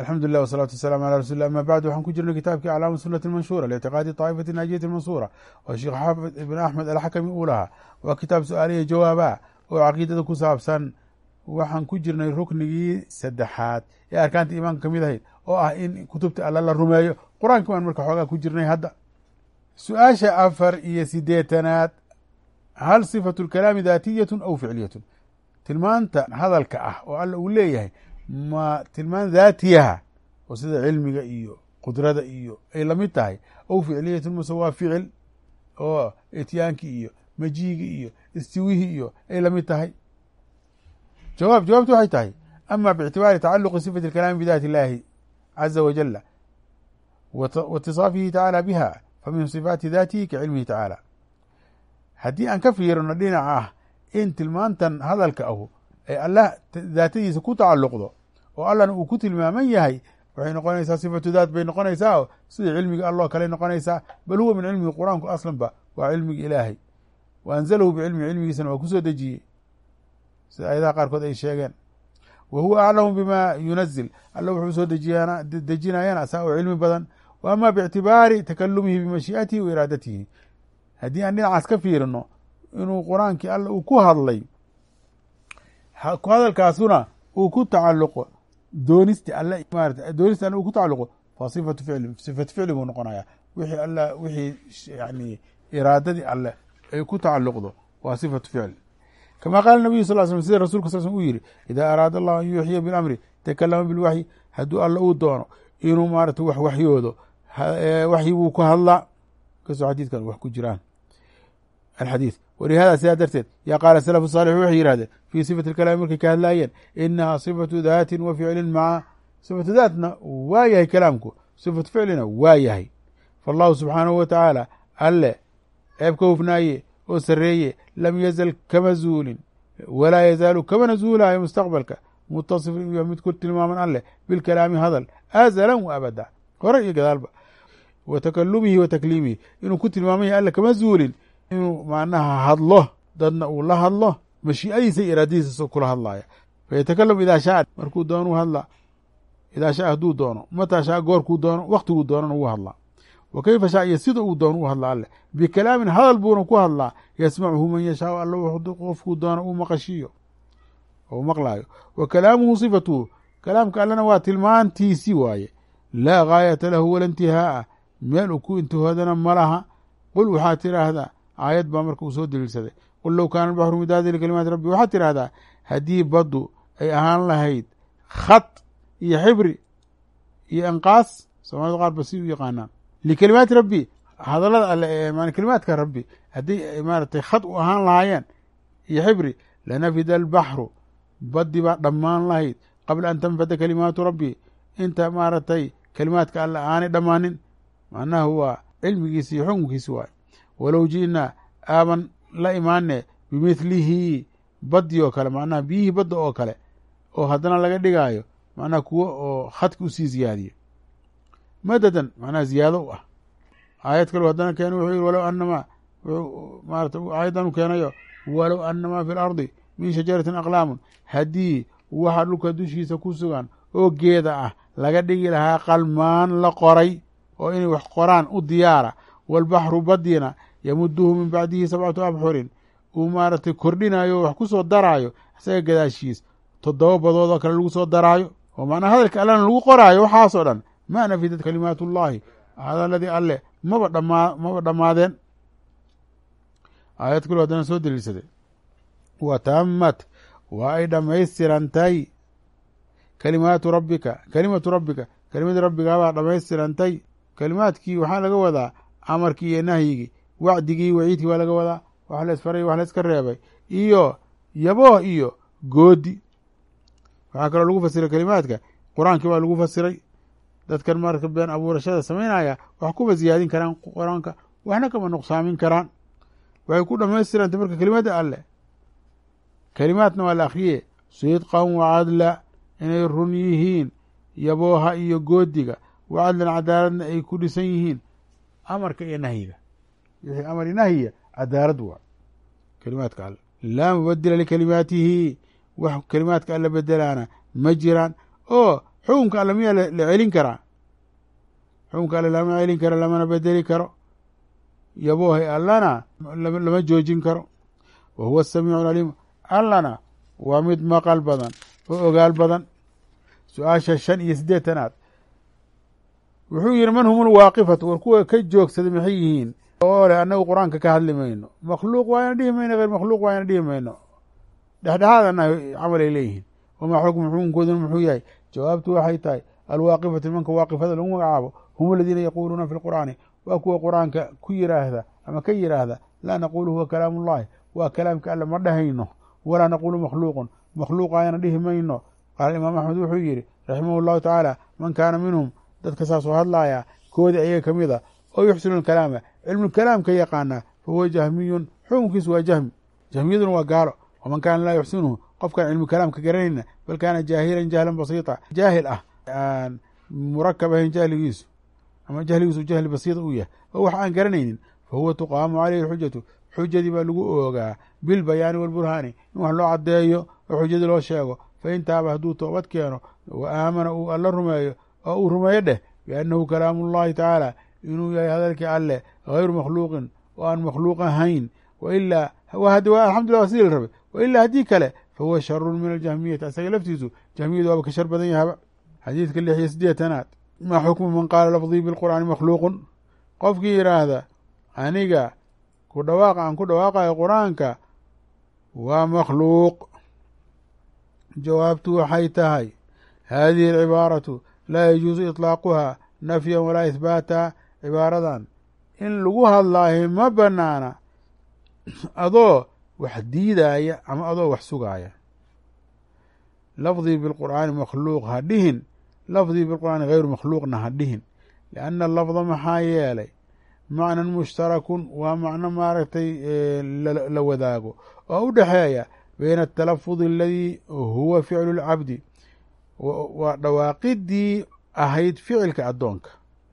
alxamdu lilah wsalaatu wasalaamu alaa rasuli lah ama bacd waxaan ku jirnay kitaabkii aclaamu sunati manshuura liictiqaadi طaa'ifati naajiyati mansuura oo sheekh xaafid ibn axmed alxakami uu lahaa waa kitaab su-aaliya jawaaba oo caqiidada ku saabsan. waxaan ku jirnay ruknigii saddexaad ee arkaanta iimaanka kamid ahayd oo ah in kutubta alla la rumeeyo. qur-aanki baan marka xoogaa ku jirnay hadda. su-aasha 4 hal sifatu lkalaami daatiyatu aw ficliyatun, tilmaanta hadalka ah oo alla uu leeyahay ma tilmaan daatiyaha oo sida cilmiga iyo qudrada iyo ay lamid tahay, aw ficliyatun mase waa ficil oo ityaanki iyo majiigi iyo istiwihi iyo ay lamid tahay. jawaabtu waxay tahay ama bictibaari tacaluqi sifati اlkalaami bidaati اllahi caza wajala wa itisaafihi tacaala biha famin sifaati daatihi kacilmihi tacaala. haddii aan ka fiirino dhinaca ah in tilmaantan hadalka ahu ay allah daatadiisa ku tacaluqdo oo allana uu ku tilmaaman yahay, waxay noqonaysaa sifatu daat bay noqonaysaa oo sida cilmiga alloo kale noqonaysaa. bal huwa min cilmihi qur-aanku aslanba waa cilmiga ilaahay, wa anzalahu bicilmihi cilmigiisana waa kusoo dejiyey sida ayadaha qaarkood ay sheegeen. wa huwa aclamu bima yunazil, alla wuxuu soo dejinayana asaa oo cilmi badan. wa ama biictibaari takalumihi bimashii'atihi wa iraadatihi, haddii aan dhinacaas ka fiirino inuu qur-aankii alla uu ku hadlay, hadalkaasuna uu ku tacaluqo doonista alle maarata doonista alle uu ku tacaluqo, fa sifatu ficli, sifatu ficli buu noqonaya. wixii alla wixii yani iraadadii alle ay ku tacaluqdo waa sifatu ficli. kama qaala nabiyu sal slam, sida rasulka sal slm uu yihi idaa araada allahu an yuuxiya bilamri takalama bilwaxyi, hadduu alla uu doono inuu maarata wax waxyoodo waxyi buu ku hadlaa. kasoo xadiidkan wax ku jiraan alxadiid. walihada sidaa darteed yaa qaala salafu saalix waxay yihahdeen fii sifati alkalaami markay ka hadlaayeen inahaa sifatu daatin wa ficlin maca, sifatu daatna waa yahay kalaamku, sifatu ficlina waa yahay. faallahu subxaanahu wa tacaala alle ceeb ka hufnaaye oo sareeye lam yazal kama zuulin walaa yazaalu kamana zuulaayo mustaqbalka mutasifin iyo mid ku tilmaaman alleh bilkalaami hadal azalan wa abada, hore iyo gadaalba. wa takalumihi wa takliimihi, inuu ku tilmaaman yahay alle kama zuulin inuu macnaha hadlo, dadna uu la hadlo, mashii'adiisa iyo iraadadiisa kula hadlaaya. fayatakalam idaa shaa, markuu doonu hadla, idaa shaa hadduu doono, mataa shaa goorkuu doono, waktiguu doonana wuu hadlaa. wa kayfa shaa iyo sida uu doono u hadla alle, bikalaamin hadal buuna ku hadlaa, yasmacuhu man yashaau alla qofkuu doono uu maqashiiyo ou maqlaayo. wa kalaamuhu sifatuhu, kalaamka allena waa tilmaantiisi waaye, laa gaayata lahu wala intihaa'a, meel uu ku intihoodana ma laha. qul waxaad tidhaahdaa, aayad baa marka uu soo daliilsaday, qul low kaana albaxru midaadan likalimaati rabbi, waxaad tidhaahdaa haddii baddu ay ahaan lahayd khad iyo xibri iyo anqaas, soomaalida qaar ba si u yaqaanaan, likalimaati rabbi hadalada alle kalimaadka rabbi haddii maaratay khad u ahaan lahaayeen iyo xibri, lanafida albaxru baddi baa dhammaan lahayd qabla an tanfada kalimaatu rabbi, inta maaragtay kalimaadka alle aanay dhammaanin. macnaha waa cilmigiisi iyo xukunkiisi waay. walow ji'naa aaban la imaane bimithlihi baddi oo kale, macnaha biyihii badda oo kale, oo haddana laga dhigaayo macnaha kuwo oo khadki usii ziyaadiye madadan, macnaha ziyaado u ah. aayad kale haddana keena wuxuu yihi walow anamaa maarata aayaddan u keenayo walow anamaa fi lardi min shajaratin aqlaamun, haddii waxa dhulka dushiisa ku sugan oo geeda ah laga dhigi lahaa qalmaan la qoray oo inay wax qoraan u diyaara, walbaxru badina yamuduhu min bacdihi 7 abxurin, uu maaragtay kordhinayo wax ku soo daraayo isaga gadaashiis 7 badood oo kale lagu soo daraayo, oo macnaha hadalka allena lagu qoraayo. waxaasoo dhan ma nafidat kalimaatullahi, hadaladii alle maba dhammaadeen. aayad kalo haddana soo daliilsaday, wa tamat waa ay dhammaystirantay kalimatu rabbika kelimadii rabbigaabaa dhammaystirantay. kelimaadkii waxaa laga wadaa amarkii iyo nahyigii, wacdigii waciidkii waa laga wadaa, wax la isfaray wax la iska reebay, iyo yabooh iyo goodi. waxaa kaloo lagu fasiray kelimaadka, qur-aankii waa lagu fasiray. dadkan marka been abuurashada samaynaya wax kuma ziyaadin karaan qur-aanka, waxna kama nuqsaamin karaan. waxay ku dhammaystirantay marka kelimadda alle. kelimaadna waa la akriye sidqan wa cadla, inay run yihiin, yabooha iyo goodiga, wa cadlan cadaaladna ay ku dhisan yihiin. amarka iyo nahyiga, wixii amar iyo nahyiga cadaalad waa kelimaadka alle. laa mubadila likalimaatihi, wax kelimaadka alle bedelaana ma jiraan oo xukunka alle miyaa la celin karaa? xukunka alle lama celin karo, lamana bedeli karo. yaboohay allana lama joojin karo. wa huwa asamiicu alcaliim, allana waa mid maqal badan oo ogaal badan. su-aasha 85 wuxuu yihi man hum lwaaqifatu, war kuwa ka joogsaday maxay yihiin oo leh annagu qur-aanka ka hadli mayno, makhluuq waayna dhihi mayno, hayr makhluuq waayna dhihi mayno, dhexdhexaadana camal ay leeyihiin. wamaa xukmu xukunkooduna muxuu yahay? jawaabtu waxay tahay alwaaqifatu, nimanka waaqifada lagu magacaabo hum aladiina yaquuluuna fi lqur'aani, waa kuwa qur-aanka ku yiraahda ama ka yiraahda laa naqulu huwa kalaamu ullahi, waa kalaamka alle ma dhahayno, walaa naqulu makhluuqun, makhluuq ayana dhihi mayno. qaala imaam axmed wuxuu yihi raximahu llahu tacaala man kaana minhum, dadka saasoo hadlaaya koodii ayaga ka mid a oo yuxsinu lkalaama, cilmulkalaamka yaqaana, fahuwa jahmiyun, xukunkiisu waa jahmi. jahmiyaduna waa gaalo. waman kaana laa yuxsinuhu, qofkaan cilmukalaamka garanayna, bal kaana jaahilan jahlan basiita, jaahil ah aan murakab ahayn jahligiisu, ama jahligiisu jahli basiita uu yahay oo wax aan garanaynin, fahuwa tuqaamu caleyhi xujatu, xujadii baa lagu oogaa bilbayaani walburhaani, in wax loo caddeeyo oo xujadii loo sheego. fain taaba hadduu toobad keeno wa aamana uu alla rumeeyo oo uu rumeeyo dheh biannahu kalaamu llahi tacaala, inuu yahay hadalkii alleh hayru makhluuqin oo aan makhluuq ahayn, wailaa alxamdulillah waa sidii la rabay, wailaa haddii kale fahuwa sharun min aljahmiyati, asaga laftiisu jahmiyadu waaba ka shar badan yahaba. xadiidka 86 maa xukmu man qaala lafdii bilqur'aani makhluuqun, qofkii yidhaahda aniga ku dhawaaqa aan ku dhawaaqayo qur-aanka waa makhluuq. jawaabtu waxay tahay haadihi alcibaaratu laa yajuusu iطlaaquhaa nafyan walaa ihbaata, cibaaradan in lagu hadlaayo ma banaana adoo wax diidaaya ama adoo wax sugaaya. lafdii bilqur'aani makhluuq ha dhihin, lafdii bilqur'aani hayru makhluuqna ha dhihin. lianna lafda maxaa yeelay macnan mushtarakun, waa macno maaragtay la wadaago oo u dhexeeya bayna atalafudi aladii huwa ficlu lcabdi, waa dhawaaqidii ahayd ficilka addoonka,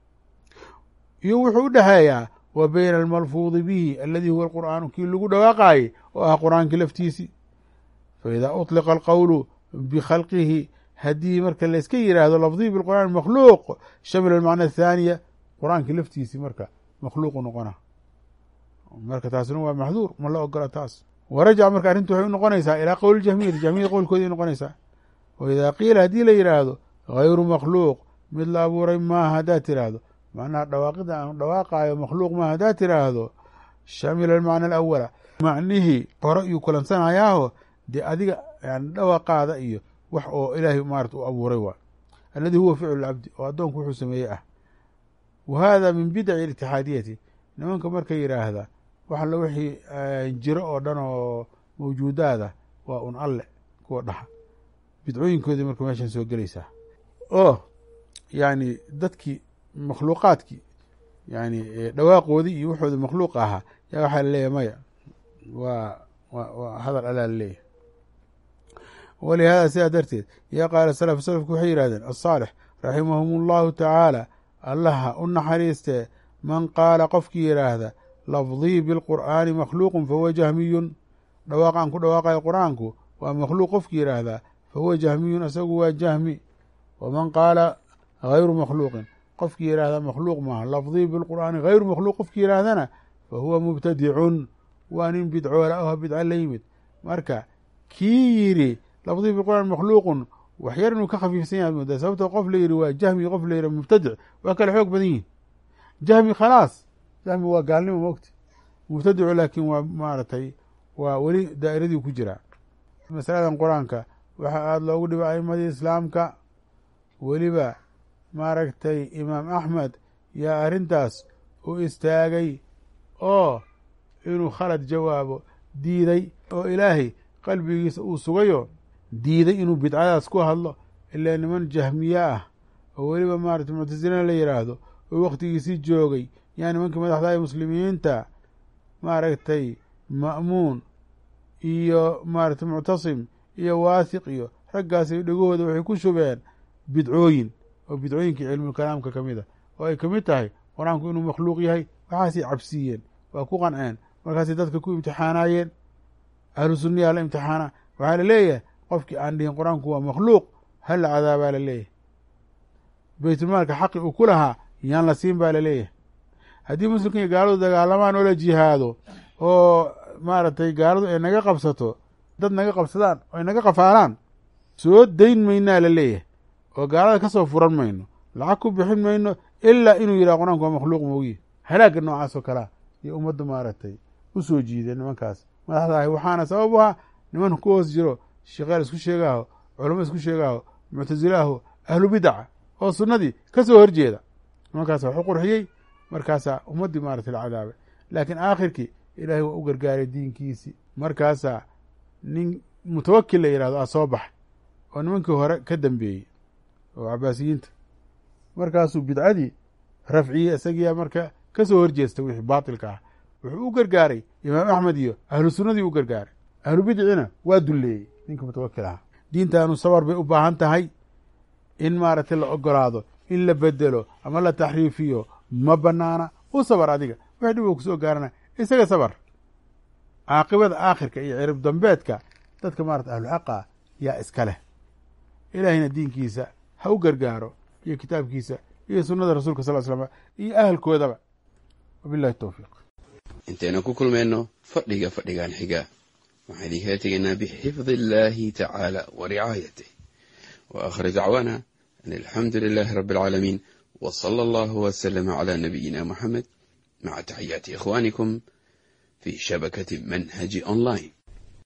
iyo wuxuu u dhexeeyaa wa bayna almalfuudi bihi aladii huwa alqur'aanu, kii lagu dhawaaqaayey oo ah qur'aankii laftiisii. faidaa uطliqa alqowlu bikhalqihi, haddii marka layska yidhaahdo lafdihi bilqur'aani makhluuq, shamila almacna athaaniya, qur'aankii laftiisii marka makhluuqu noqona, marka taasina waa maxduur, ma la ogola taas. warajac marka arrintu waxay u noqonaysaa ilaa qowl jahmiyati, jahmiyada qowlkoodii ay noqonaysaa. waidaa qiila haddii la yidhaahdo hayru makhluuq, mid la abuuray maaha haddaad tiraahdo, macnaha dhawaaqida aan dhawaaqaayo makhluuq maaha haddaad tiraahdo, shamila almacna alawala, macnihii hore iyuu kulansanayaaho dee adiga yani dhawaaqaada iyo wax oo ilaahay maarata u abuuray waa alladii huwa ficlu lcabdi, oo addoonku wuxuu sameeyey ah. wa hada min bidaci litixaadiyati, nimanka marka yidhaahda wax alla wixii jiro oo dhan oo mawjuudaada waa un alle kuwa dhaha, bidcooyinkoodii marka meeshan soo gelaysaa oo yani dadkii makhluuqaadkii yani dhawaaqoodii iyo wuxooda makhluuq ahaa yaa waxaa laleeyahay maya, waa hadal alaa laleeyahay. walihada sidaa darteed yaa qaala salaf, salafku waxay yidhahdeen asaalix raximahum allahu tacaala, allaha u naxariistee, man qaala qofkii yidhaahda lafdii bilqur'aani makhluuqun fahuwa jahmiyun, dhawaaqaan ku dhawaaqayo qur'aanku waa makhluuq qofkii yidhaahdaa fahuwa jahmiyun, isagu waa jahmi. waman qaala hayru makhluuqin, qofkii yidhaahda makhluuq maaha, lafdii bilqur'aani hayru makhluuq qofkii yidhaahdana fahuwa mubtadicun, waa nin bidcoola oo bidca la yimid. marka kii yidhi lafdii bilqur'aani makhluuqun wax yar inuu ka khafiifsan yahay moodaa, sababtoo qof la yidhi waa jahmi, qof la yidhi mubtadic, waa kale xoog badan yihin. jahmi khalaas, jahmi waa gaalnimo mogti, mubtadicu laakiin waa maaragtay waa weli daa'iradii ku jiraa. masaladan qur-aanka waxaa aada loogu dhiba a'imadii islaamka, weliba maaragtay imaam axmed yaa arrintaas u istaagay oo inuu khalad jawaabo diiday, oo ilaahay qalbigiisa uu sugayo diiday inuu bidcadaas ku hadlo. ilaa niman jahmiye ah oo weliba maaragtay muctasilana la yidhaahdo oo waktigiisii joogay, yaa nimankii madaxda ee muslimiinta maaragtay ma'muun iyo maaragtay muctasim iyo waathiq iyo raggaasi dhegahooda waxay ku shubeen bidcooyin oo bidcooyinkii cilmulkalaamka ka mid a, oo ay ka mid tahay qur-aanku inuu makhluuq yahay. waxaasay cabsiiyeen, waa ku qanceen, markaasay dadka ku imtixaanaayeen. ahlu sunniyaa la imtixaana, waxaa la leeyahay qofkii aan dhihin qur-aanku waa makhluuq hala cadaabaa la leeyahay. baytulmaalka xaqi uu ku lahaa yaan la siin baa laleeyahay. haddii muslimka iyo gaaladu dagaalamaan oo la jihaado oo maaragtay gaaladu ay naga qabsato, dad naga qabsadaan oo ay naga qafaalaan, soo dayn maynaa la leeyahay oo gaalada ka soo furan mayno, lacag ku bixin mayno ilaa inuu yidhaha qur-aanku waa makhluuq moogiye. halaagga noocaas oo kalea iyo ummadda maaragtay u soo jiideen nimankaas madaxda ahi, waxaana sabab u ah niman ku hoos jiro shiqaal isku sheegaaho, culamo isku sheegaaho, muctasilaaho, ahlu bidaca oo sunnadii ka soo horjeeda. nimankaas wax u qurxiyey, markaasaa ummaddii maaragtay la cadaabay. laakiin aakhirkii ilaahay waa u gargaaray diinkiisii. markaasaa nin mutawakil la yidhahdo soo baxay oo nimankii hore ka dambeeyey oo cabaasiyiinta, markaasuu bidcadii rafciyey. isagiyaa marka ka soo horjeesta wixii baatilka ah. wuxuu u gargaaray imaam axmed iyo ahlu sunnadii u gargaaray. ahlu bidcina waa dulleeyey ninka mutawakil ahaa. diintaanu sabar bay u baahan tahay in maaragtay la ogolaado, in la bedelo ama la taxriifiyo ma banaana. u sabar adiga, wax dhib oo kusoo gaarana isaga sabar. caaqibada aakhirka iyo cirib dambeedka dadka maarata ahluxaqa yaa iska leh. ilaahayna diinkiisa ha u gargaaro iyo kitaabkiisa iyo sunnada rasuulka sal slam iyo ahalkoodaba. wabillahi towfiiq. intaynu ku kulmayno fadhiga fadhigan xiga waxaan idinkaga tegaynaa bixifdi illaahi tacaala wa ricaayatih wa aakhir dacwaana an alxamdu lilaahi rabbi alcaalamiin wa sala allahu wasalama calaa nabiyina muxamed maca taxiyaati ikhwaanikum fi shabakati manhaji online.